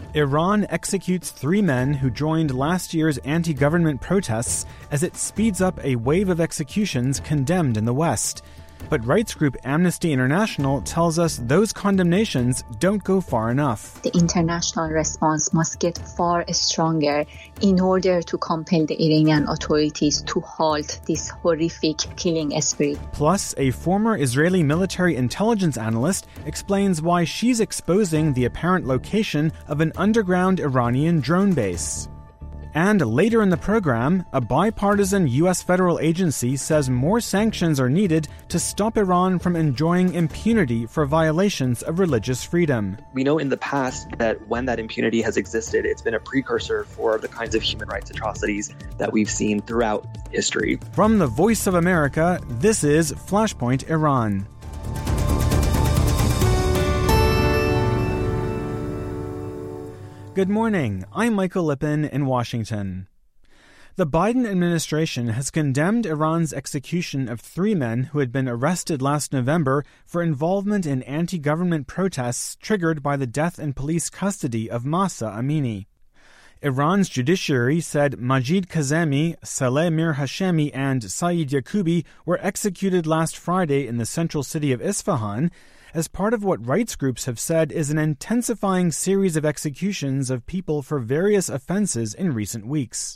Iran executes 3 men who joined last year's anti-government protests as it speeds up a wave of executions condemned in the West. But rights group Amnesty International tells us those condemnations don't go far enough. The international response must get far stronger in order to compel the Iranian authorities to halt this horrific killing spree. Plus, a former Israeli military intelligence analyst explains why she's exposing the apparent location of an underground Iranian drone base. And later in the program, a bipartisan U.S. federal agency says more sanctions are needed to stop Iran from enjoying impunity for violations of religious freedom. We know in the past that when that impunity has existed, it's been a precursor for the kinds of human rights atrocities that we've seen throughout history. From the Voice of America, this is Flashpoint Iran. Good morning. I'm Michael Lippin in Washington. The Biden administration has condemned Iran's execution of 3 men who had been arrested last November for involvement in anti-government protests triggered by the death in police custody of Mahsa Amini. Iran's judiciary said Majid Kazemi, Saleh Mir Hashemi, and Saeed Yaqubi were executed last Friday in the central city of Isfahan, as part of what rights groups have said is an intensifying series of executions of people for various offenses in recent weeks.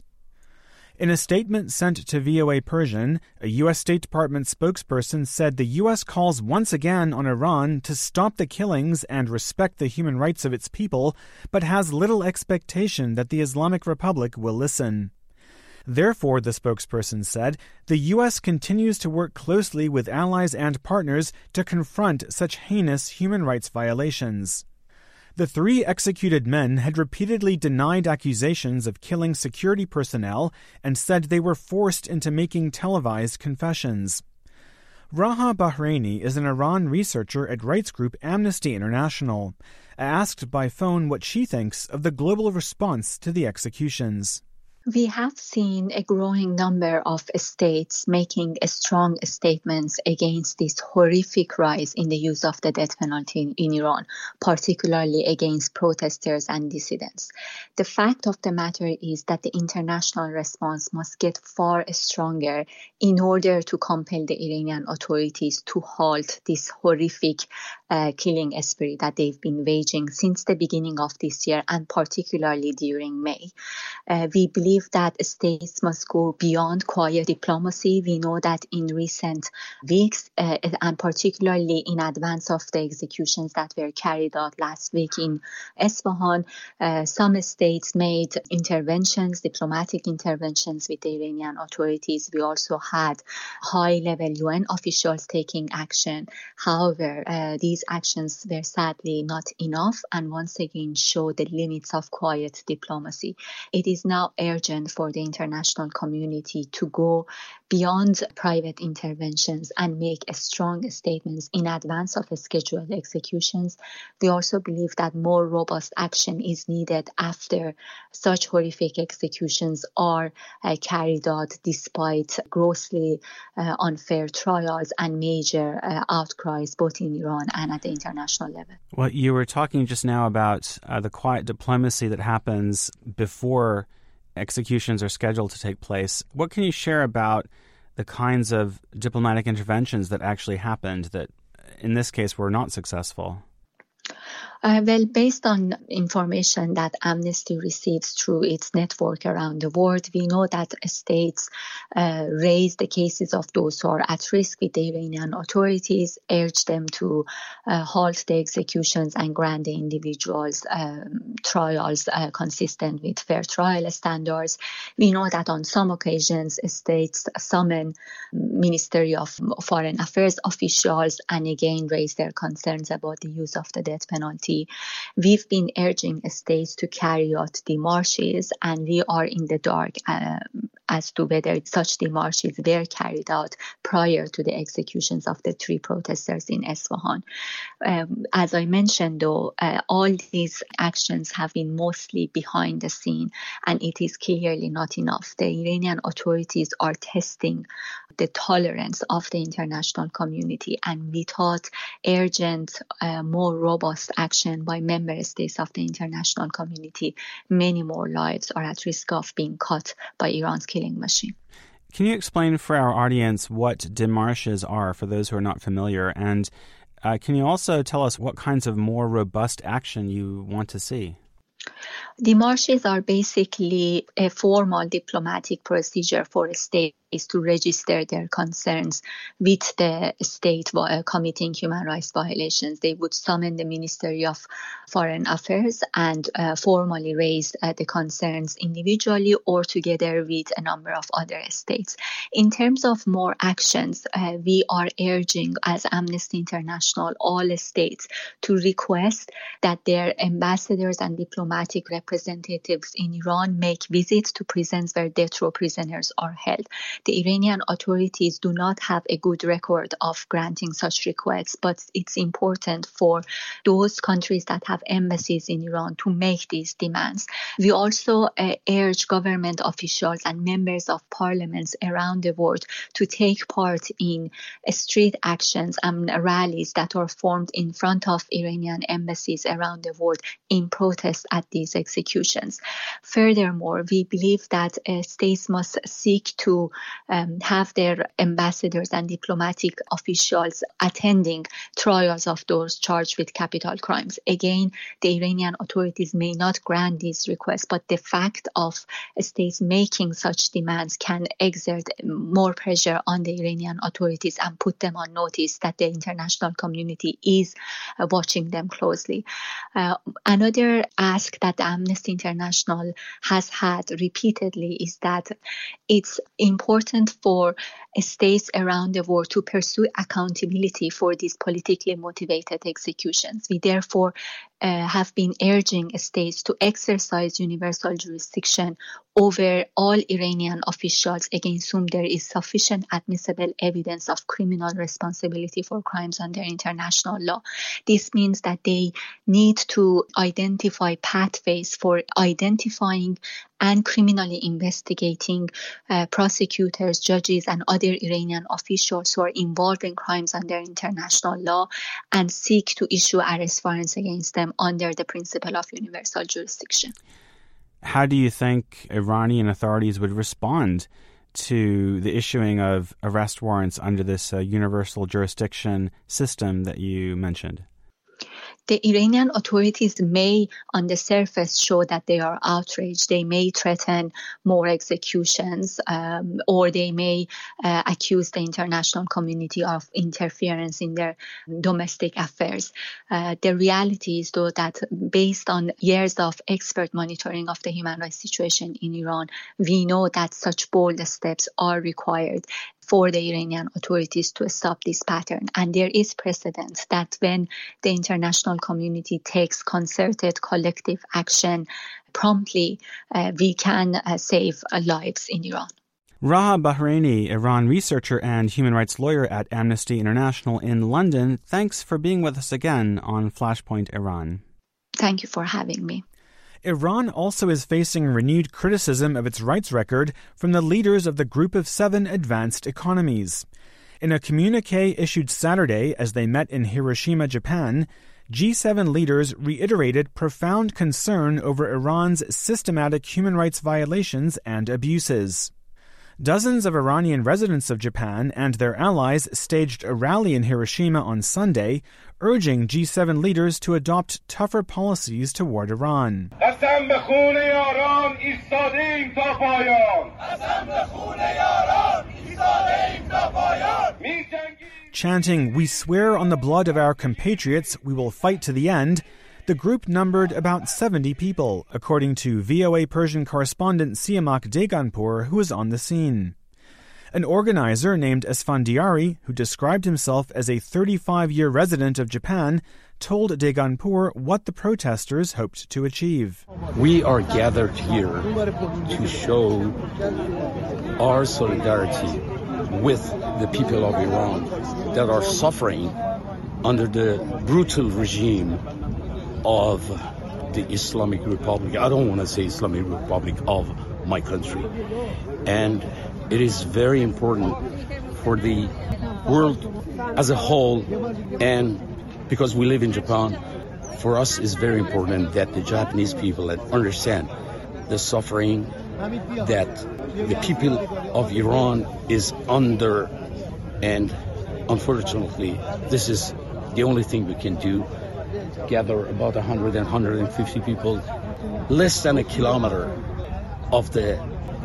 In a statement sent to VOA Persian, a U.S. State Department spokesperson said the U.S. calls once again on Iran to stop the killings and respect the human rights of its people, but has little expectation that the Islamic Republic will listen. Therefore, the spokesperson said, the U.S. continues to work closely with allies and partners to confront such heinous human rights violations. The 3 executed men had repeatedly denied accusations of killing security personnel and said they were forced into making televised confessions. Raha Bahraini is an Iran researcher at rights group Amnesty International. Asked by phone what she thinks of the global response to the executions. We have seen a growing number of states making strong statements against this horrific rise in the use of the death penalty in Iran, particularly against protesters and dissidents. The fact of the matter is that the international response must get far stronger in order to compel the Iranian authorities to halt this horrific killing spree that they've been waging since the beginning of this year, and particularly during May. We believe that states must go beyond quiet diplomacy. We know that in recent weeks, and particularly in advance of the executions that were carried out last week in Isfahan, some states made interventions, diplomatic interventions with the Iranian authorities. We also had high-level UN officials taking action. However, these actions were sadly not enough and once again show the limits of quiet diplomacy. It is now urgent for the international community to go beyond private interventions and make strong statements in advance of scheduled executions. We also believe that more robust action is needed after such horrific executions are carried out despite grossly unfair trials and major outcries both in Iran and at the international level. Well, you were talking just now about the quiet diplomacy that happens before executions are scheduled to take place. What can you share about the kinds of diplomatic interventions that actually happened that, in this case, were not successful? Well, based on information that Amnesty receives through its network around the world, we know that states raise the cases of those who are at risk with the Iranian authorities, urge them to halt the executions and grant the individuals trials consistent with fair trial standards. We know that on some occasions, states summon Ministry of Foreign Affairs officials and again raise their concerns about the use of the death penalty. We've been urging states to carry out demarches, and we are in the dark as to whether such demarches were carried out prior to the executions of the 3 protesters in Esfahan. As I mentioned, though, all these actions have been mostly behind the scene, and it is clearly not enough. The Iranian authorities are testing the tolerance of the international community, and without urgent, more robust action by member states of the international community, many more lives are at risk of being cut by Iran's killing machine. Can you explain for our audience what démarches are, for those who are not familiar? And can you also tell us what kinds of more robust action you want to see? Démarches are basically a formal diplomatic procedure for a state to register their concerns with the state committing human rights violations. They would summon the Ministry of Foreign Affairs and formally raise the concerns individually or together with a number of other states. In terms of more actions, we are urging as Amnesty International all states to request that their ambassadors and diplomatic representatives in Iran make visits to prisons where death row prisoners are held. The Iranian authorities do not have a good record of granting such requests, but it's important for those countries that have embassies in Iran to make these demands. We also urge government officials and members of parliaments around the world to take part in street actions and rallies that are formed in front of Iranian embassies around the world in protest at these executions. Furthermore, we believe that states must seek to have their ambassadors and diplomatic officials attending trials of those charged with capital crimes. Again, the Iranian authorities may not grant these requests, but the fact of states making such demands can exert more pressure on the Iranian authorities and put them on notice that the international community is watching them closely. Another ask that Amnesty International has had repeatedly is that it's important for states around the world to pursue accountability for these politically motivated executions. We therefore have been urging states to exercise universal jurisdiction over all Iranian officials against whom there is sufficient admissible evidence of criminal responsibility for crimes under international law. This means that they need to identify pathways for identifying and criminally investigating prosecutors, judges, and other Iranian officials who are involved in crimes under international law and seek to issue arrest warrants against them under the principle of universal jurisdiction. How do you think Iranian authorities would respond to the issuing of arrest warrants under this universal jurisdiction system that you mentioned? The Iranian authorities may, on the surface, show that they are outraged. They may threaten more executions, or they may accuse the international community of interference in their domestic affairs. The reality is, though, that based on years of expert monitoring of the human rights situation in Iran, we know that such bold steps are required for the Iranian authorities to stop this pattern. And there is precedent that when the international community takes concerted collective action promptly, we can save lives in Iran. Raha Bahraini, Iran researcher and human rights lawyer at Amnesty International in London, thanks for being with us again on Flashpoint Iran. Thank you for having me. Iran also is facing renewed criticism of its rights record from the leaders of the Group of 7 advanced economies. In a communique issued Saturday as they met in Hiroshima, Japan, G7 leaders reiterated profound concern over Iran's systematic human rights violations and abuses. Dozens of Iranian residents of Japan and their allies staged a rally in Hiroshima on Sunday, urging G7 leaders to adopt tougher policies toward Iran. Chanting, "We swear on the blood of our compatriots, we will fight to the end," the group numbered about 70 people, according to VOA Persian correspondent Siamak Deganpour, who was on the scene. An organizer named Esfandiari, who described himself as a 35-year resident of Japan, told Deganpur what the protesters hoped to achieve. We are gathered here to show our solidarity with the people of Iran that are suffering under the brutal regime of the Islamic Republic. I don't want to say Islamic Republic of my country. And it is very important for the world as a whole, and because we live in Japan, for us it's very important that the Japanese people understand the suffering that the people of Iran is under, and unfortunately this is the only thing we can do. Gather about 100 and 150 people, less than a kilometer of the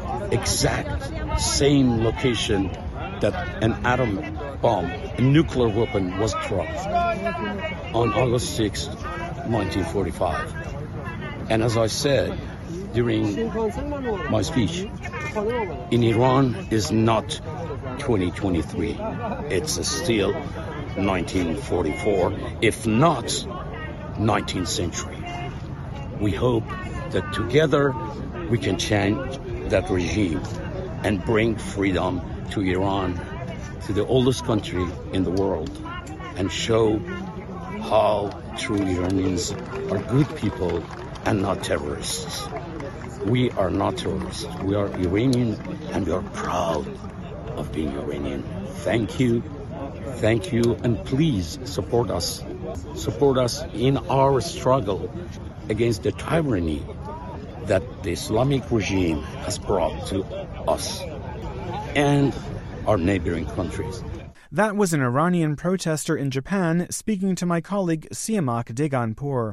exact same location that an atom bomb, a nuclear weapon, was dropped on August 6, 1945. And as I said during my speech, in Iran is not 2023. It's still 1944, if not 19th century. We hope that together we can change that regime and bring freedom to Iran, to the oldest country in the world, and show how true Iranians are good people and not terrorists. We are not terrorists. We are Iranian, and we are proud of being Iranian. Thank you, and please support us. Support us in our struggle against the tyranny that the Islamic regime has brought to us and our neighboring countries. That was an Iranian protester in Japan speaking to my colleague Siamak Deganpur.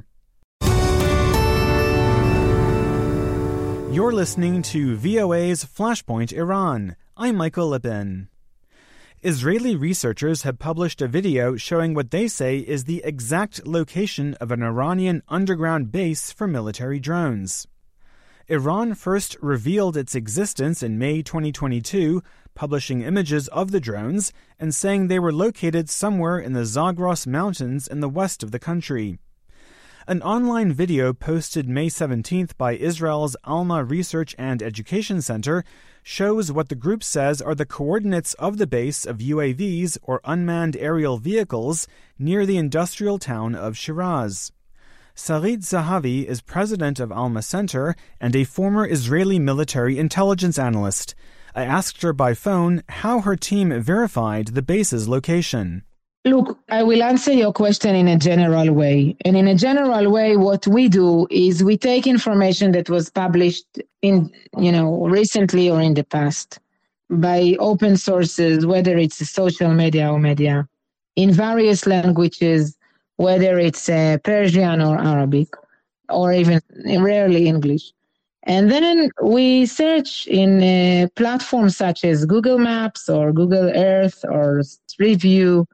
You're listening to VOA's Flashpoint Iran. I'm Michael Lippin. Israeli researchers have published a video showing what they say is the exact location of an Iranian underground base for military drones. Iran first revealed its existence in May 2022, publishing images of the drones and saying they were located somewhere in the Zagros Mountains in the west of the country. An online video posted May 17th by Israel's Alma Research and Education Center shows what the group says are the coordinates of the base of UAVs, or unmanned aerial vehicles, near the industrial town of Shiraz. Sarid Zahavi is president of Alma Center and a former Israeli military intelligence analyst. I asked her by phone how her team verified the base's location. Look, I will answer your question in a general way. And in a general way, what we do is we take information that was published in, recently or in the past by open sources, whether it's social media or media, in various languages, whether it's Persian or Arabic, or even rarely English. And then we search in platforms such as Google Maps or Google Earth or Street View.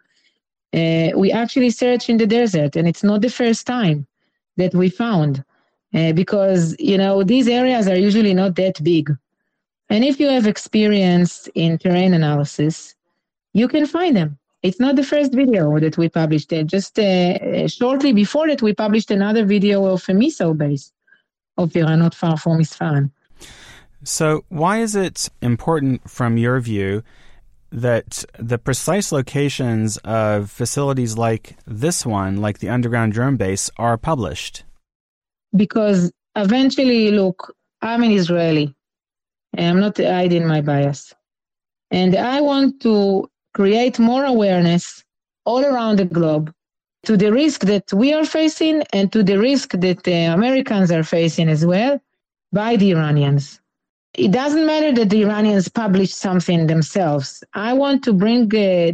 We actually search in the desert, and it's not the first time that we found, because, these areas are usually not that big. And if you have experience in terrain analysis, you can find them. It's not the first video that we published. Just shortly before that, we published another video of a missile base of Iran, not far from Isfahan. So why is it important, from your view, that the precise locations of facilities like this one, like the underground drone base, are published? Because eventually, look, I'm an Israeli. I'm not hiding my bias. And I want to create more awareness all around the globe to the risk that we are facing and to the risk that the Americans are facing as well by the Iranians. It doesn't matter that the Iranians publish something themselves. I want to bring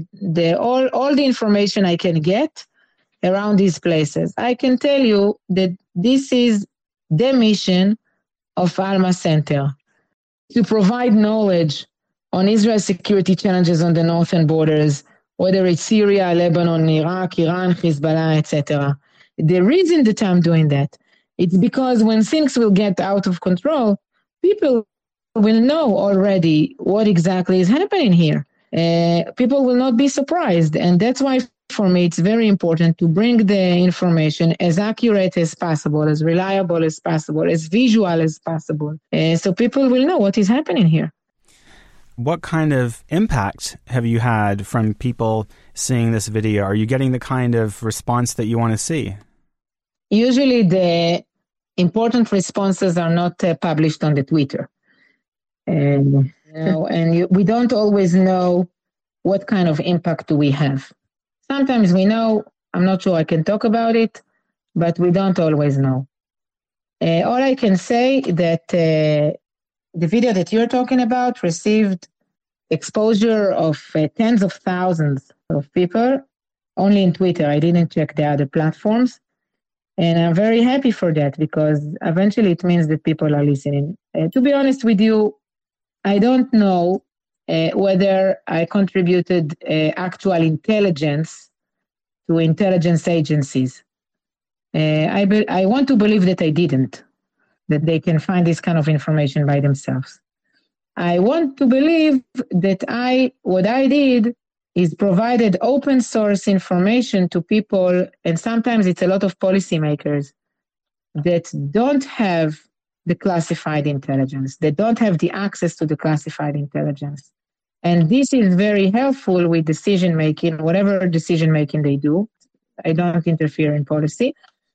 all the information I can get around these places. I can tell you that this is the mission of Alma Center, to provide knowledge on Israel's security challenges on the northern borders, whether it's Syria, Lebanon, Iraq, Iran, Hezbollah, etc. The reason that I'm doing that, it's because when things will get out of control, people will know already what exactly is happening here. People will not be surprised. And that's why, for me, it's very important to bring the information as accurate as possible, as reliable as possible, as visual as possible, so people will know what is happening here. What kind of impact have you had from people seeing this video? Are you getting the kind of response that you want to see? Usually the important responses are not published on the Twitter. And we don't always know what kind of impact do we have. Sometimes we know, I'm not sure I can talk about it, but we don't always know. All I can say that the video that you're talking about received exposure of tens of thousands of people only in Twitter. I didn't check the other platforms. And I'm very happy for that because eventually it means that people are listening. To be honest with you, I don't know whether I contributed actual intelligence to intelligence agencies. I want to believe that I didn't, that they can find this kind of information by themselves. I want to believe that what I did is provided open source information to people, and sometimes it's a lot of policymakers that don't have the classified intelligence, that don't have the access to the classified intelligence. And this is very helpful with decision-making, whatever decision-making they do. I don't interfere in policy,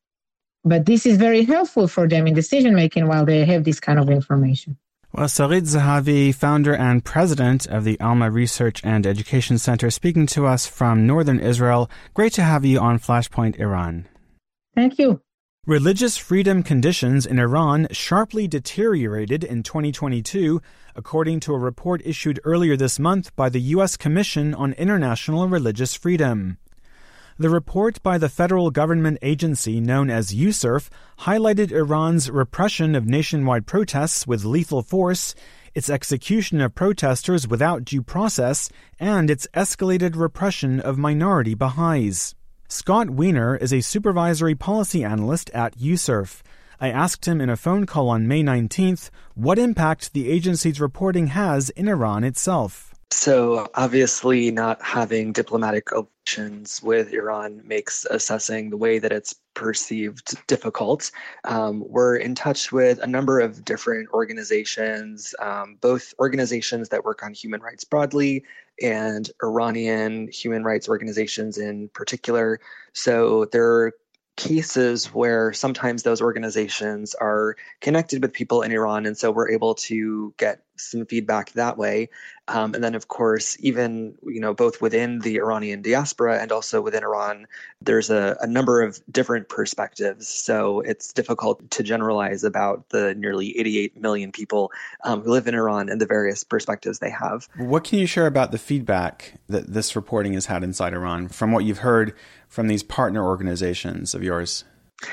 but this is very helpful for them in decision-making while they have this kind of information. Well, Sarit Zehavi, founder and president of the Alma Research and Education Center, speaking to us from northern Israel. Great to have you on Flashpoint Iran. Thank you. Religious freedom conditions in Iran sharply deteriorated in 2022, according to a report issued earlier this month by the U.S. Commission on International Religious Freedom. The report by the federal government agency known as USCIRF highlighted Iran's repression of nationwide protests with lethal force, its execution of protesters without due process, and its escalated repression of minority Baha'is. Scott Wiener is a supervisory policy analyst at USCIRF. I asked him in a phone call on May 19th what impact the agency's reporting has in Iran itself. So obviously not having diplomatic relations with Iran makes assessing the way that it's perceived difficult. We're in touch with a number of different organizations, both organizations that work on human rights broadly and Iranian human rights organizations in particular. So there are cases where sometimes those organizations are connected with people in Iran, and so we're able to get some feedback that way. And then, of course, even both within the Iranian diaspora and also within Iran, there's a number of different perspectives. So it's difficult to generalize about the nearly 88 million people who live in Iran and the various perspectives they have. What can you share about the feedback that this reporting has had inside Iran from what you've heard from these partner organizations of yours?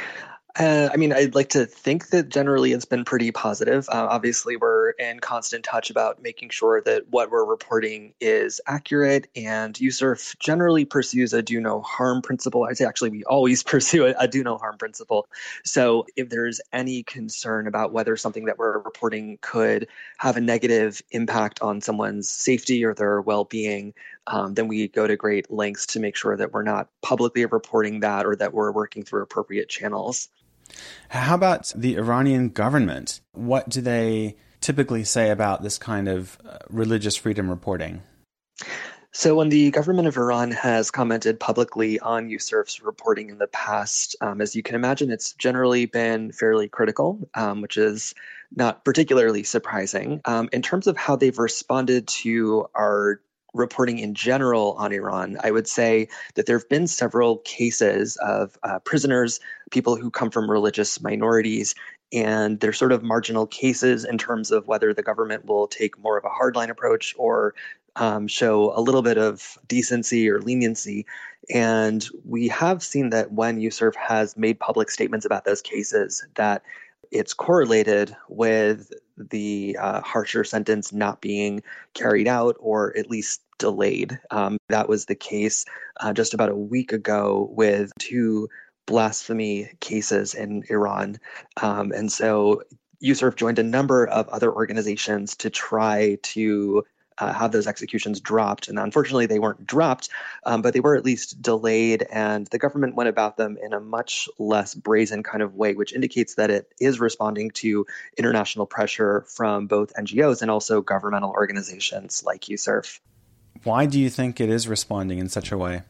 I'd like to think that generally it's been pretty positive. Obviously, we're in constant touch about making sure that what we're reporting is accurate, and USCIRF generally pursues a do no harm principle. I'd say actually we always pursue a do no harm principle. So if there's any concern about whether something that we're reporting could have a negative impact on someone's safety or their well-being, then we go to great lengths to make sure that we're not publicly reporting that or that we're working through appropriate channels. How about the Iranian government? What do they typically say about this kind of religious freedom reporting? So when the government of Iran has commented publicly on USCIRF's reporting in the past, as you can imagine, it's generally been fairly critical, which is not particularly surprising. In terms of how they've responded to our reporting in general on Iran, I would say that there have been several cases of prisoners, people who come from religious minorities, and they're sort of marginal cases in terms of whether the government will take more of a hardline approach or show a little bit of decency or leniency. And we have seen that when USCIRF has made public statements about those cases, that it's correlated with the harsher sentence not being carried out or at least delayed. That was the case just about a week ago with 2 blasphemy cases in Iran. And so USCIRF joined a number of other organizations to try to have those executions dropped. And unfortunately, they weren't dropped, but they were at least delayed. And the government went about them in a much less brazen kind of way, which indicates that it is responding to international pressure from both NGOs and also governmental organizations like USCIRF. Why do you think it is responding in such a way?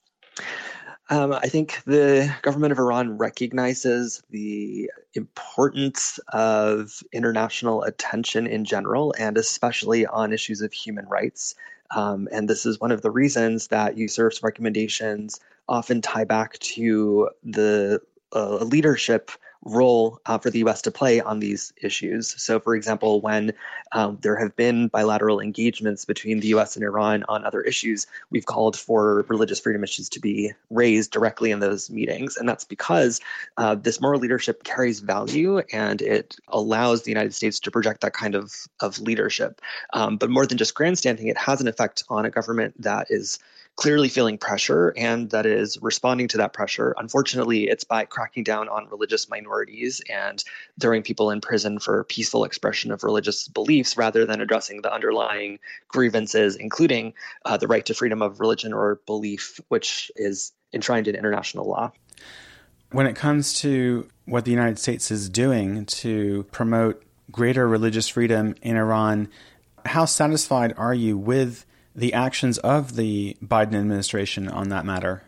I think the government of Iran recognizes the importance of international attention in general, and especially on issues of human rights. And this is one of the reasons that USCIRF's recommendations often tie back to the leadership role for the U.S. to play on these issues. So, for example, when there have been bilateral engagements between the U.S. and Iran on other issues, we've called for religious freedom issues to be raised directly in those meetings. And that's because this moral leadership carries value and it allows the United States to project that kind of leadership. But more than just grandstanding, it has an effect on a government that is clearly feeling pressure and that is responding to that pressure. Unfortunately, it's by cracking down on religious minorities and throwing people in prison for peaceful expression of religious beliefs rather than addressing the underlying grievances, including the right to freedom of religion or belief, which is enshrined in international law. When it comes to what the United States is doing to promote greater religious freedom in Iran, how satisfied are you with the actions of the Biden administration on that matter?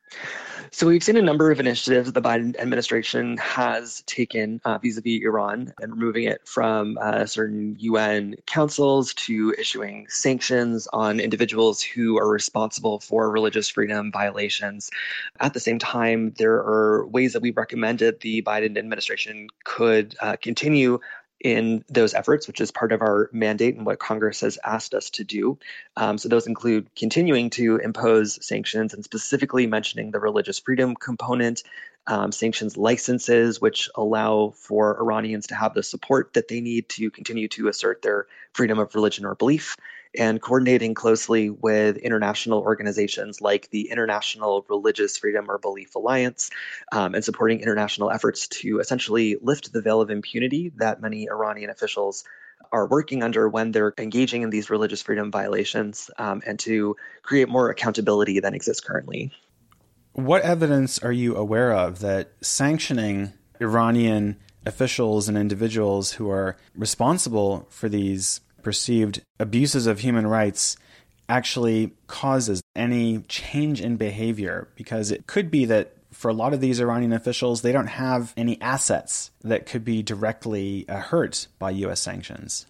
So we've seen a number of initiatives the Biden administration has taken vis-a-vis Iran and removing it from certain UN councils to issuing sanctions on individuals who are responsible for religious freedom violations. At the same time, there are ways that we've recommended the Biden administration could continue in those efforts, which is part of our mandate and what Congress has asked us to do. So those include continuing to impose sanctions and specifically mentioning the religious freedom component, sanctions licenses, which allow for Iranians to have the support that they need to continue to assert their freedom of religion or belief, and coordinating closely with international organizations like the International Religious Freedom or Belief Alliance, and supporting international efforts to essentially lift the veil of impunity that many Iranian officials are working under when they're engaging in these religious freedom violations, and to create more accountability than exists currently. What evidence are you aware of that sanctioning Iranian officials and individuals who are responsible for these perceived abuses of human rights actually causes any change in behavior? Because it could be that for a lot of these Iranian officials, they don't have any assets that could be directly hurt by U.S. sanctions.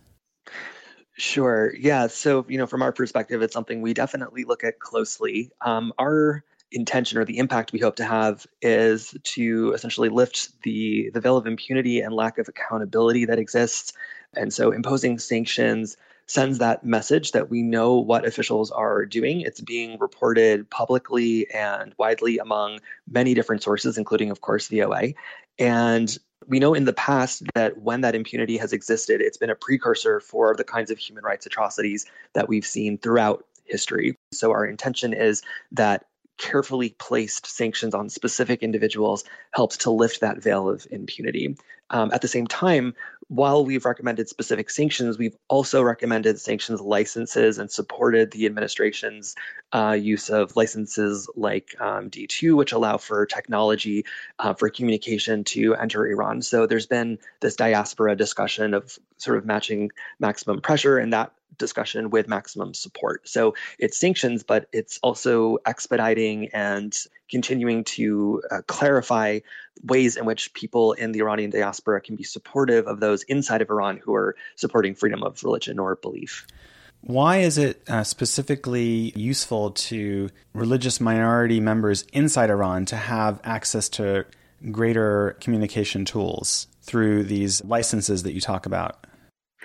Sure. Yeah. So, from our perspective, it's something we definitely look at closely. Our intention or the impact we hope to have is to essentially lift the veil of impunity and lack of accountability that exists. And so imposing sanctions sends that message that we know what officials are doing. It's being reported publicly and widely among many different sources, including, of course, VOA. And we know in the past that when that impunity has existed, it's been a precursor for the kinds of human rights atrocities that we've seen throughout history. So our intention is that carefully placed sanctions on specific individuals helps to lift that veil of impunity. At the same time, while we've recommended specific sanctions, we've also recommended sanctions licenses and supported the administration's use of licenses like D2, which allow for technology for communication to enter Iran. So there's been this diaspora discussion of sort of matching maximum pressure, and that discussion with maximum support. So it's sanctions, but it's also expediting and continuing to clarify ways in which people in the Iranian diaspora can be supportive of those inside of Iran who are supporting freedom of religion or belief. Why is it specifically useful to religious minority members inside Iran to have access to greater communication tools through these licenses that you talk about?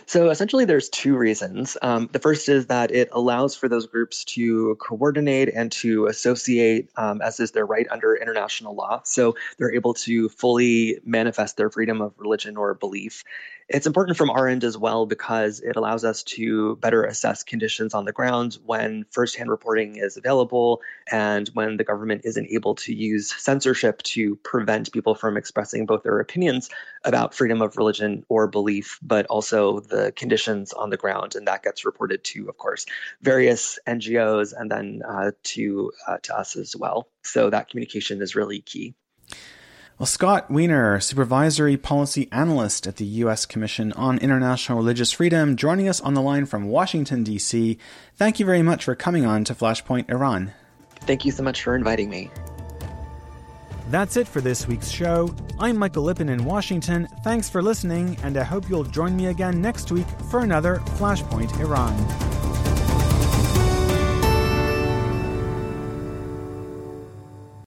So essentially, there's two reasons. The first is that it allows for those groups to coordinate and to associate, as is their right under international law. So they're able to fully manifest their freedom of religion or belief. It's important from our end as well because it allows us to better assess conditions on the ground when firsthand reporting is available and when the government isn't able to use censorship to prevent people from expressing both their opinions about freedom of religion or belief, but also the conditions on the ground. And that gets reported to, of course, various NGOs and then to us as well. So that communication is really key. Well, Scott Wiener, Supervisory Policy Analyst at the U.S. Commission on International Religious Freedom, joining us on the line from Washington, D.C. Thank you very much for coming on to Flashpoint Iran. Thank you so much for inviting me. That's it for this week's show. I'm Michael Lippin in Washington. Thanks for listening, and I hope you'll join me again next week for another Flashpoint Iran.